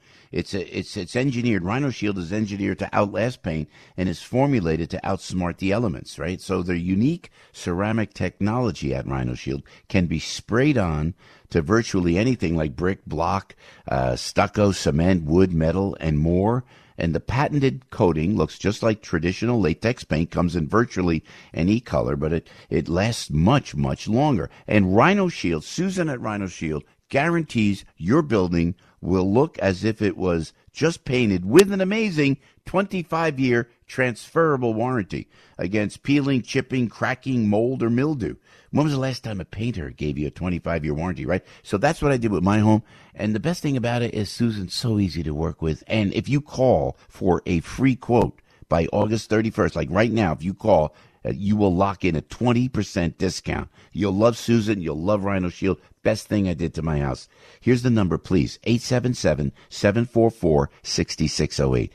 Speaker 8: It's engineered. Rhino Shield is engineered to outlast paint and is formulated to outsmart the elements, right? So their unique ceramic technology at Rhino Shield can be sprayed on to virtually anything like brick, block, stucco, cement, wood, metal, and more. And the patented coating looks just like traditional latex paint, comes in virtually any color, but it lasts much, much longer. And Rhino Shield, Susan at Rhino Shield, guarantees your building will look as if it was just painted with an amazing 25-year transferable warranty against peeling, chipping, cracking, mold, or mildew. When was the last time a painter gave you a 25-year warranty, right? So that's what I did with my home. And the best thing about it is Susan's so easy to work with. And if you call for a free quote by August 31st, like right now, if you call, you will lock in a 20% discount. You'll love Susan. You'll love Rhino Shield. Best thing I did to my house. Here's the number, please. 877-744-6608.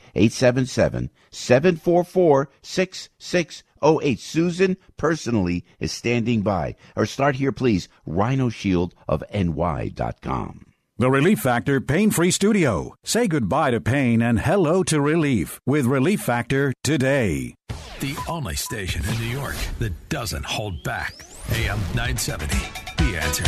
Speaker 8: 877-744-6608. Susan personally is standing by. Or start here, please. RhinoShieldofNY.com.
Speaker 10: The Relief Factor Pain-Free Studio. Say goodbye to pain and hello to relief with Relief Factor today.
Speaker 1: The only station in New York that doesn't hold back. AM 970, The Answer.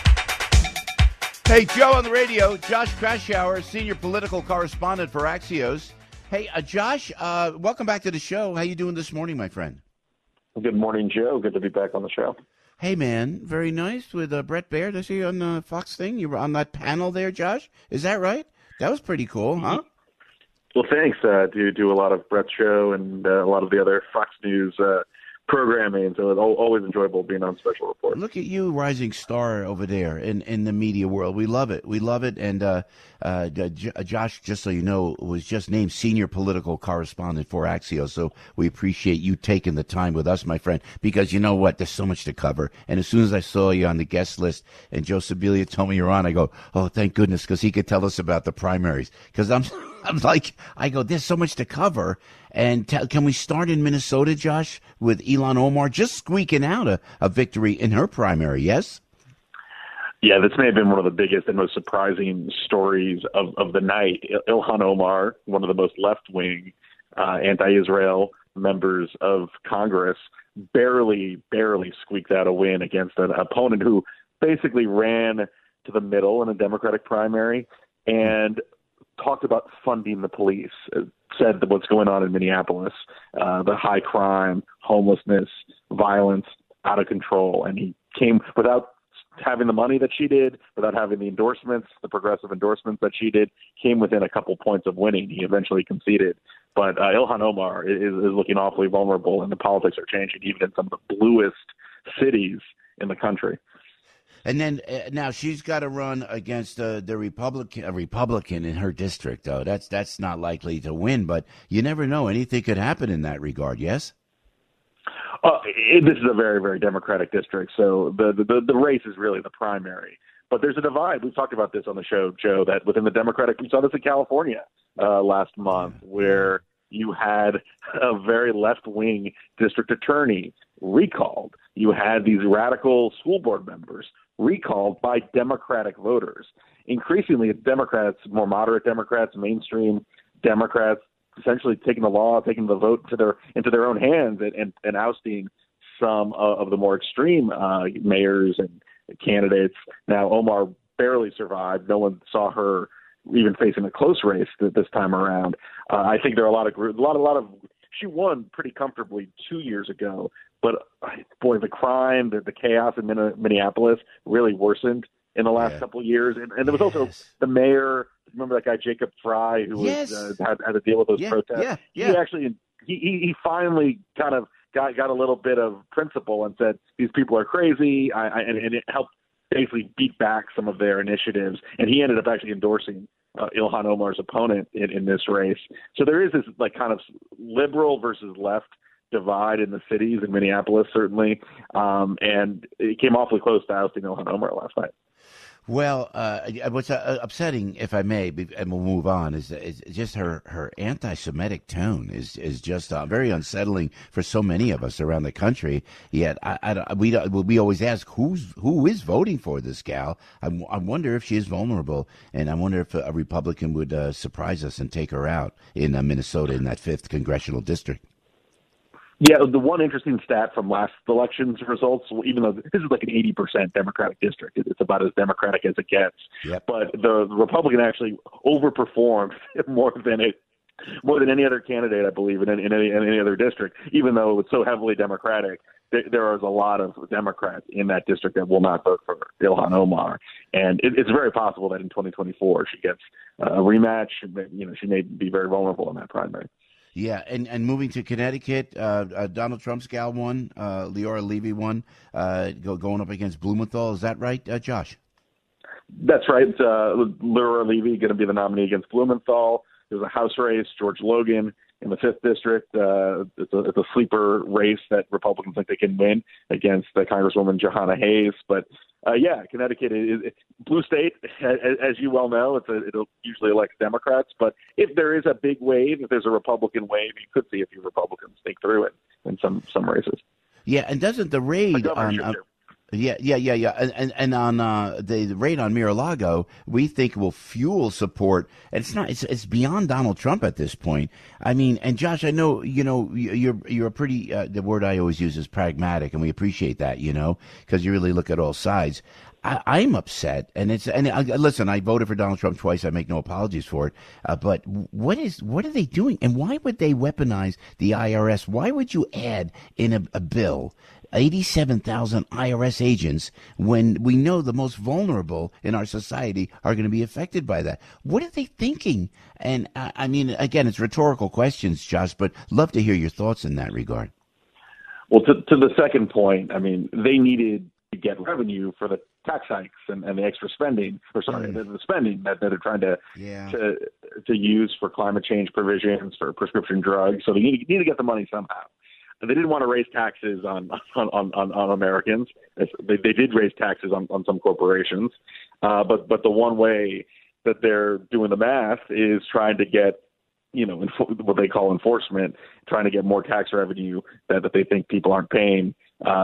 Speaker 8: Hey, Joe on the radio. Josh Kraushaar, senior political correspondent for Axios. Hey, Josh, welcome back to the show. How you doing this morning, my friend?
Speaker 17: Good morning, Joe. Good to be back on the show.
Speaker 8: Hey, man, very nice with Brett Baird. I see you on the Fox thing. You were on that panel there, Josh. Is that right? That was pretty cool, huh?
Speaker 17: Well, thanks. Do a lot of Brett's show and a lot of the other Fox News programming, so it's always enjoyable being on Special Report.
Speaker 8: Look at you, rising star over there in the media world. We love it. We love it. And Josh, just so you know, was just named senior political correspondent for Axios. So we appreciate you taking the time with us, my friend, because you know what? There's so much to cover. And as soon as I saw you on the guest list and Joe Sibilia told me you're on, I go, oh, thank goodness, because he could tell us about the primaries. Because I'm like, I go, there's so much to cover. And can we start in Minnesota, Josh, with Ilhan Omar just squeaking out a victory in her primary, yes?
Speaker 17: Yeah, this may have been one of the biggest and most surprising stories of the night. Ilhan Omar, one of the most left-wing anti-Israel members of Congress, barely squeaked out a win against an opponent who basically ran to the middle in a Democratic primary and talked about funding the police, said that what's going on in Minneapolis, the high crime, homelessness, violence, out of control. And he came without having the money that she did, without having the endorsements, the progressive endorsements that she did, came within a couple points of winning. He eventually conceded. But Ilhan Omar is looking awfully vulnerable, and the politics are changing, even in some of the bluest cities in the country.
Speaker 8: And then now she's got to run against a Republican in her district, though. That's not likely to win, but you never know. Anything could happen in that regard, yes?
Speaker 17: This is a very, very Democratic district, so the race is really the primary. But there's a divide. We've talked about this on the show, Joe, that within the Democratic, we saw this in California last month, where you had a very left-wing district attorney recalled. You had these radical school board members recalled by Democratic voters. Increasingly, it's Democrats, more moderate Democrats, mainstream Democrats, essentially taking the law, taking the vote into their own hands and ousting some of the more extreme mayors and candidates. Now, Omar barely survived. No one saw her even facing a close race this time around. I think there are a lot of. She won pretty comfortably 2 years ago, but boy, the crime, the chaos in Minneapolis really worsened in the last couple of years. And there was also the mayor. Remember that guy Jacob Fry, who was, had to deal with those protests. He finally kind of got a little bit of principle and said these people are crazy, and it helped basically beat back some of their initiatives. And he ended up actually endorsing Ilhan Omar's opponent in this race. So there is this like kind of liberal versus left divide in the cities, in Minneapolis certainly, and it came awfully close to ousting Ilhan Omar last night.
Speaker 8: Well, what's upsetting, if I may, and we'll move on, is just her anti-Semitic tone is just very unsettling for so many of us around the country. Yet we always ask who is voting for this gal. I wonder if she is vulnerable, and I wonder if a Republican would surprise us and take her out in Minnesota in that 5th congressional district.
Speaker 17: Yeah, the one interesting stat from last election's results, even though this is like an 80% Democratic district, it's about as Democratic as it gets.
Speaker 8: Yep.
Speaker 17: But the Republican actually overperformed more than any other candidate, I believe, in any other district, even though it was so heavily Democratic. There is a lot of Democrats in that district that will not vote for Ilhan Omar. And it's very possible that in 2024 she gets a rematch. She may be very vulnerable in that primary.
Speaker 8: Yeah, and moving to Connecticut, Donald Trump's gal won, Leora Levy won, going up against Blumenthal. Is that right, Josh?
Speaker 17: That's right. Leora Levy going to be the nominee against Blumenthal. There's a House race, George Logan in the 5th district. It's a sleeper race that Republicans think they can win against Congresswoman Johanna Hayes. But Connecticut is blue state, as you well know. It'll usually elect Democrats. But if there is a big wave, if there's a Republican wave, you could see a few Republicans sneak through it in some races.
Speaker 8: Yeah, and doesn't the raid on And on the raid on Mar-a-Lago, we think will fuel support. And it's beyond Donald Trump at this point. I mean, and Josh, I know, you're pretty, the word I always use is pragmatic, and we appreciate that, because you really look at all sides. I'm upset, listen, I voted for Donald Trump twice. I make no apologies for it. But what are they doing? And why would they weaponize the IRS? Why would you add in a bill 87,000 IRS agents when we know the most vulnerable in our society are going to be affected by that? What are they thinking? And I mean, again, it's rhetorical questions, Josh, but love to hear your thoughts in that regard.
Speaker 17: Well, to the second point, I mean, they needed to get revenue for the tax hikes and the extra spending, the spending that they're trying to use for climate change provisions, for prescription drugs. So they need to get the money somehow. They didn't want to raise taxes on Americans. They did raise taxes on some corporations, but the one way that they're doing the math is trying to get, what they call enforcement, trying to get more tax revenue that they think people aren't paying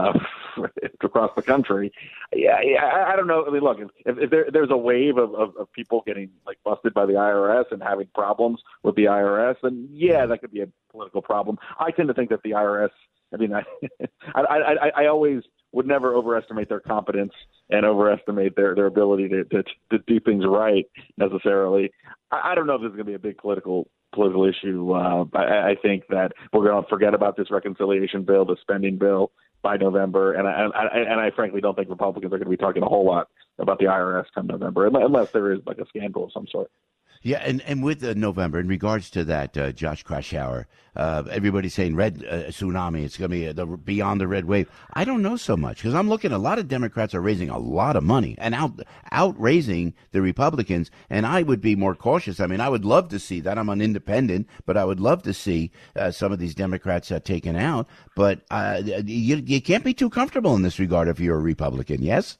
Speaker 17: across the country. I don't know. I mean, look, if there's a wave of people getting busted by the IRS and having problems with the IRS, then that could be a political problem. I tend to think that the IRS, I mean, I always would never overestimate their competence and overestimate their ability to do things right necessarily. I don't know if this is going to be a big political issue. I think that we're going to forget about this reconciliation bill, the spending bill, by November, and I frankly don't think Republicans are going to be talking a whole lot about the IRS come November, unless there is a scandal of some sort.
Speaker 8: Yeah, and with November, in regards to that, Josh Kraushaar, everybody's saying red tsunami, it's going to be beyond the red wave. I don't know so much, because I'm looking, a lot of Democrats are raising a lot of money and outraising the Republicans, and I would be more cautious. I mean, I would love to see that. I'm an independent, but I would love to see some of these Democrats taken out. But you can't be too comfortable in this regard if you're a Republican, yes?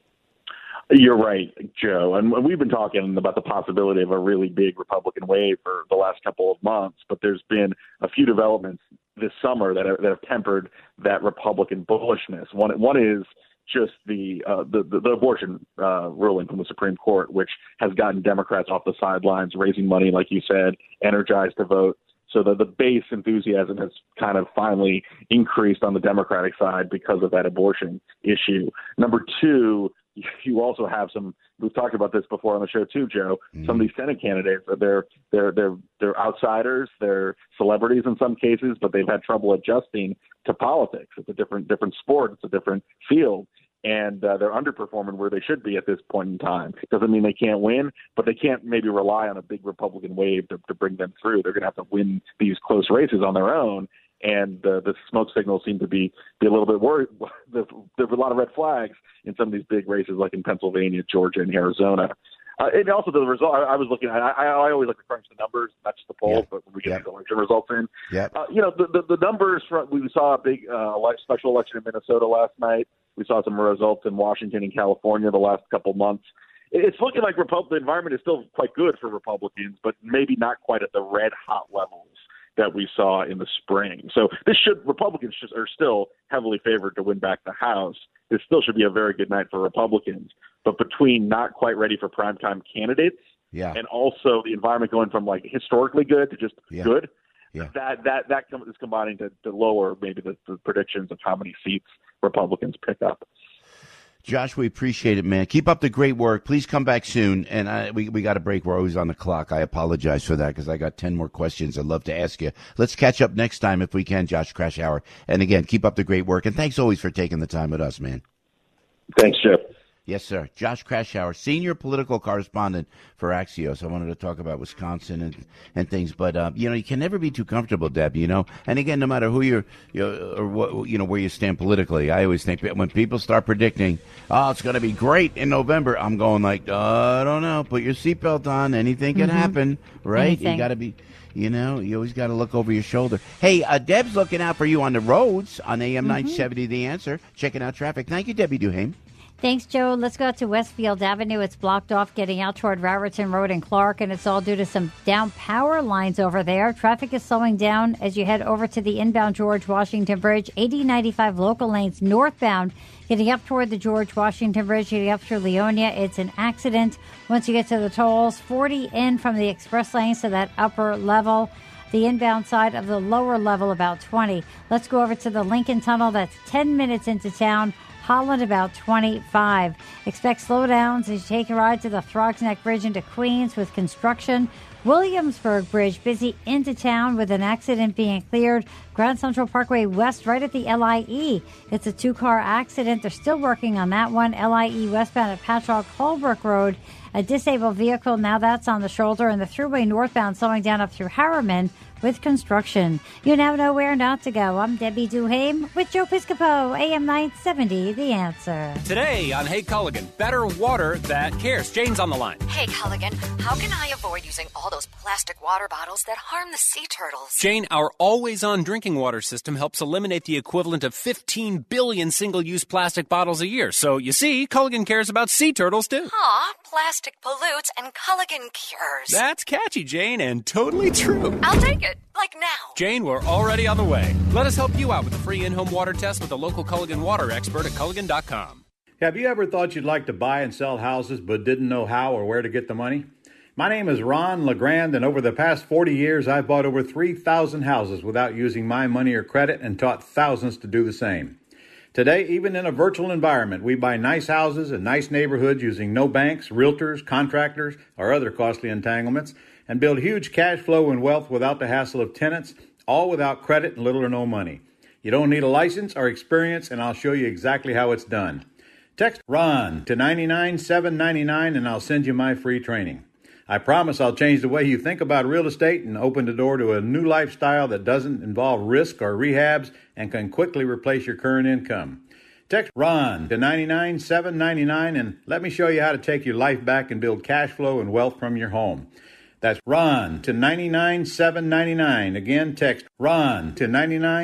Speaker 17: You're right, Joe. And we've been talking about the possibility of a really big Republican wave for the last couple of months, but there's been a few developments this summer that have tempered that Republican bullishness. One is just the abortion ruling from the Supreme Court, which has gotten Democrats off the sidelines, raising money, like you said, energized to vote. So the base enthusiasm has kind of finally increased on the Democratic side because of that abortion issue. Number two, you also have we've talked about this before on the show too, Joe, some of these Senate candidates, they're outsiders, they're celebrities in some cases, but they've had trouble adjusting to politics. It's a different sport. It's a different field. And they're underperforming where they should be at this point in time. It doesn't mean they can't win, but they can't maybe rely on a big Republican wave to bring them through. They're going to have to win these close races on their own. And the smoke signals seem to be a little bit worried. There's a lot of red flags in some of these big races, like in Pennsylvania, Georgia, and Arizona. And also the result, I was looking at, I always like to crunch the numbers, not just the polls, but when we get the election results in. The numbers, we saw a big special election in Minnesota last night. We saw some results in Washington and California the last couple months. It's looking like the environment is still quite good for Republicans, but maybe not quite at the red hot levels that we saw in the spring. So Republicans are still heavily favored to win back the House. This still should be a very good night for Republicans. But between not quite ready for primetime candidates and also the environment going from historically good to just good, that is combining to lower maybe the predictions of how many seats Republicans pick up.
Speaker 8: Josh, we appreciate it, man. Keep up the great work. Please come back soon. And we got a break. We're always on the clock. I apologize for that because I got 10 more questions I'd love to ask you. Let's catch up next time if we can, Josh Kraushaar. And again, keep up the great work. And thanks always for taking the time with us, man.
Speaker 17: Thanks, Jeff.
Speaker 8: Yes, sir. Josh Kraushaar, senior political correspondent for Axios. I wanted to talk about Wisconsin and things, but you can never be too comfortable, Deb. And again, no matter who you're or what, where you stand politically, I always think when people start predicting, it's going to be great in November, I'm going I don't know. Put your seatbelt on. Anything can happen, right?
Speaker 9: Anything.
Speaker 8: You got to be. You always got to look over your shoulder. Hey, Deb's looking out for you on the roads on AM 970, The Answer, checking out traffic. Thank you, Debbie Duhame.
Speaker 9: Thanks, Joe. Let's go out to Westfield Avenue. It's blocked off getting out toward Raritan Road and Clark, and it's all due to some down power lines over there. Traffic is slowing down as you head over to the inbound George Washington Bridge. 80-95 local lanes northbound, getting up toward the George Washington Bridge, getting up through Leonia. It's an accident. Once you get to the tolls, 40 in from the express lanes to that upper level. The inbound side of the lower level, about 20. Let's go over to the Lincoln Tunnel. That's 10 minutes into town. Holland about 25. Expect slowdowns as you take a ride to the Throgs Neck Bridge into Queens with construction. Williamsburg Bridge busy into town with an accident being cleared. Grand Central Parkway West right at the LIE. It's a two-car accident. They're still working on that one. LIE westbound at Patchogue Holbrook Road. A disabled vehicle, now that's on the shoulder. And the thruway northbound slowing down up through Harriman with construction. You now know where not to go. I'm Debbie Duhame with Joe Piscopo, AM 970, The Answer.
Speaker 18: Today on Hey Culligan, better water that cares. Jane's on the line.
Speaker 19: Hey Culligan, how can I avoid using all those plastic water bottles that harm the sea turtles?
Speaker 18: Jane, our always-on drinking water system helps eliminate the equivalent of 15 billion single-use plastic bottles a year. So, you see, Culligan cares about sea turtles, too.
Speaker 19: Aw, plastic pollutes and Culligan cures.
Speaker 18: That's catchy, Jane, and totally true.
Speaker 19: I'll take it, like now.
Speaker 18: Jane, we're already on the way. Let us help you out with a free in-home water test with a local Culligan water expert at Culligan.com.
Speaker 10: Have you ever thought you'd like to buy and sell houses but didn't know how or where to get the money? My name is Ron LeGrand, and over the past 40 years, I've bought over 3,000 houses without using my money or credit and taught thousands to do the same. Today, even in a virtual environment, we buy nice houses in nice neighborhoods using no banks, realtors, contractors, or other costly entanglements, and build huge cash flow and wealth without the hassle of tenants, all without credit and little or no money. You don't need a license or experience, and I'll show you exactly how it's done. Text RON to 99799, and I'll send you my free training. I promise I'll change the way you think about real estate and open the door to a new lifestyle that doesn't involve risk or rehabs and can quickly replace your current income. Text RON to 99799 and let me show you how to take your life back and build cash flow and wealth from your home. That's RON to 99799. Again, text RON to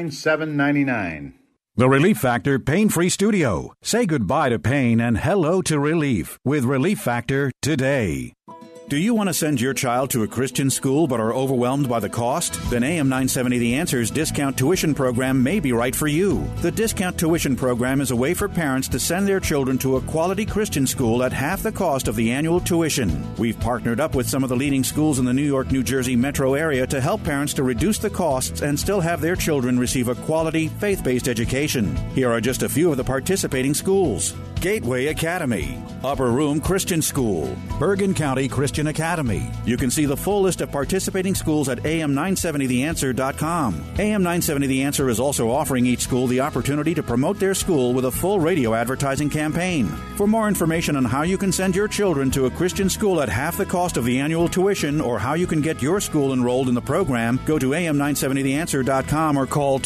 Speaker 10: 99799. The Relief Factor Pain-Free Studio. Say goodbye to pain and hello to relief with Relief Factor today. Do you want to send your child to a Christian school but are overwhelmed by the cost? Then AM 970 The Answer's discount tuition program may be right for you. The discount tuition program is a way for parents to send their children to a quality Christian school at half the cost of the annual tuition. We've partnered up with some of the leading schools in the New York, New Jersey metro area to help parents to reduce the costs and still have their children receive a quality, faith-based education. Here are just a few of the participating schools. Gateway Academy, Upper Room Christian School, Bergen County Christian Academy. You can see the full list of participating schools at am970theanswer.com. AM 970 The Answer is also offering each school the opportunity to promote their school with a full radio advertising campaign. For more information on how you can send your children to a Christian school at half the cost of the annual tuition or how you can get your school enrolled in the program, go to am970theanswer.com or call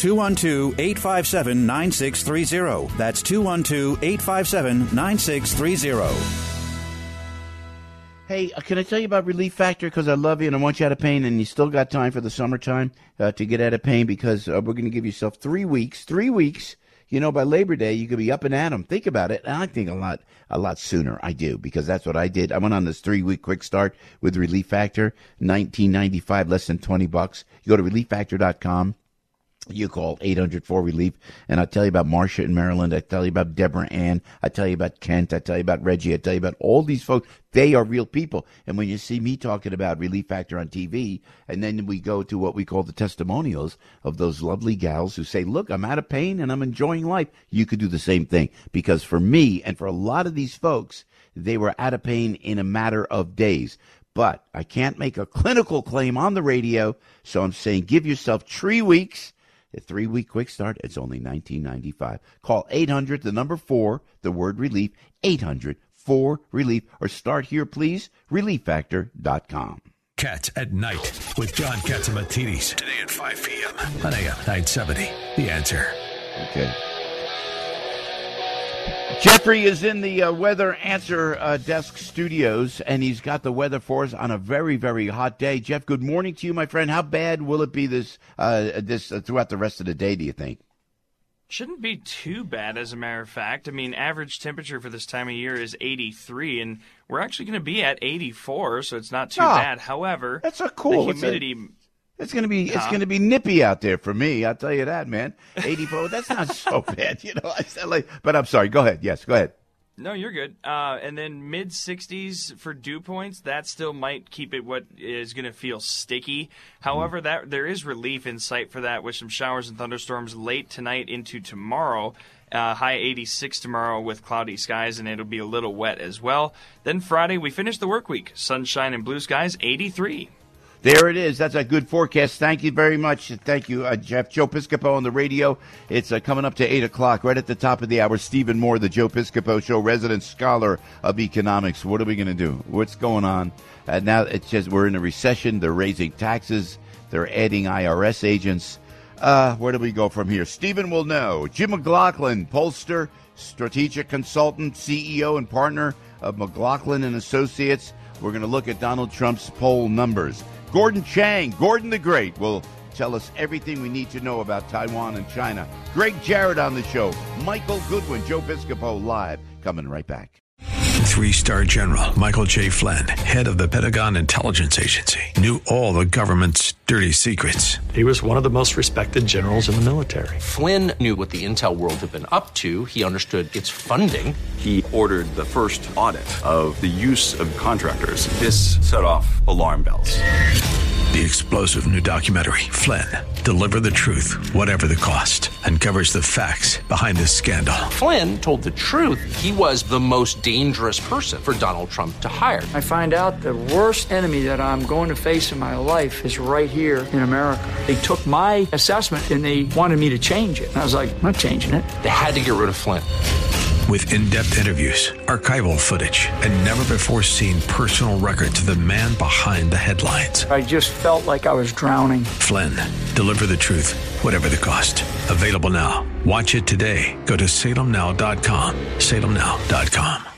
Speaker 10: 212-857-9630. That's 212-857-9630.
Speaker 8: Hey, can I tell you about Relief Factor? Because I love you and I want you out of pain, and you still got time for the summertime to get out of pain, because we're going to give yourself 3 weeks. 3 weeks. You know, by Labor Day, you could be up and at 'em. Think about it. And I think a lot sooner. I do, because that's what I did. I went on this 3-week quick start with Relief Factor, $19.95, less than $20. You go to relieffactor.com. You call 800-4RELIEF, and I'll tell you about Marcia in Maryland. I tell you about Deborah Ann. I tell you about Kent. I tell you about Reggie. I tell you about all these folks. They are real people. And when you see me talking about Relief Factor on TV, and then we go to what we call the testimonials of those lovely gals who say, look, I'm out of pain and I'm enjoying life, you could do the same thing. Because for me and for a lot of these folks, they were out of pain in a matter of days. But I can't make a clinical claim on the radio, so I'm saying give yourself 3 weeks. A 3-week quick start, it's only $19.95. Call 800, the number 4, the word relief, 800-4RELIEF, or start here, please, relieffactor.com.
Speaker 1: Cats at Night with John Catsimatidis. Today at 5 p.m. on AM 970. The Answer.
Speaker 8: Okay. Jeffrey is in the Weather Answer Desk studios, and he's got the weather for us on a very, very hot day. Jeff, good morning to you, my friend. How bad will it be this throughout the rest of the day, do you think?
Speaker 20: Shouldn't be too bad, as a matter of fact. I mean, average temperature for this time of year is 83, and we're actually going to be at 84, so it's not too bad. However,
Speaker 8: that's a cool.
Speaker 20: The humidity...
Speaker 8: It's gonna be nippy out there for me. I'll tell you that, man. 84. That's not so bad, you know. I said but I'm sorry. Go ahead. Yes, go ahead.
Speaker 20: No, you're good. And then mid 60s for dew points. That still might keep it what is going to feel sticky. However, that there is relief in sight for that, with some showers and thunderstorms late tonight into tomorrow. High 86 tomorrow with cloudy skies, and it'll be a little wet as well. Then Friday we finish the work week. Sunshine and blue skies, 83.
Speaker 8: There it is. That's a good forecast. Thank you very much. Thank you, Jeff. Joe Piscopo on the radio. It's coming up to 8 o'clock, right at the top of the hour. Stephen Moore, the Joe Piscopo Show, resident scholar of economics. What are we going to do? What's going on? Now it's just we're in a recession. They're raising taxes. They're adding IRS agents. Where do we go from here? Stephen will know. Jim McLaughlin, pollster, strategic consultant, CEO and partner of McLaughlin and Associates. We're going to look at Donald Trump's poll numbers. Gordon Chang, Gordon the Great, will tell us everything we need to know about Taiwan and China. Greg Jarrett on the show. Michael Goodwin, Joe Piscopo live. Coming right back.
Speaker 1: 3-star general Michael J. Flynn, head of the Pentagon Intelligence Agency, knew all the government's dirty secrets.
Speaker 21: He was one of the most respected generals in the military.
Speaker 2: Flynn knew what the intel world had been up to. He understood its funding.
Speaker 3: He ordered the first audit of the use of contractors. This set off alarm bells.
Speaker 1: The explosive new documentary, Flynn, Deliver the Truth, Whatever the Cost, uncovers the facts behind this scandal.
Speaker 2: Flynn told the truth. He was the most dangerous person for Donald Trump to hire.
Speaker 22: I find out the worst enemy that I'm going to face in my life is right here in America. They took my assessment and they wanted me to change it. And I was like, I'm not changing it.
Speaker 2: They had to get rid of Flynn.
Speaker 1: With in-depth interviews, archival footage, and never-before-seen personal records of the man behind the headlines.
Speaker 22: I just felt like I was drowning.
Speaker 1: Flynn, Deliver the Truth, Whatever the Cost. Available now. Watch it today. Go to salemnow.com. salemnow.com.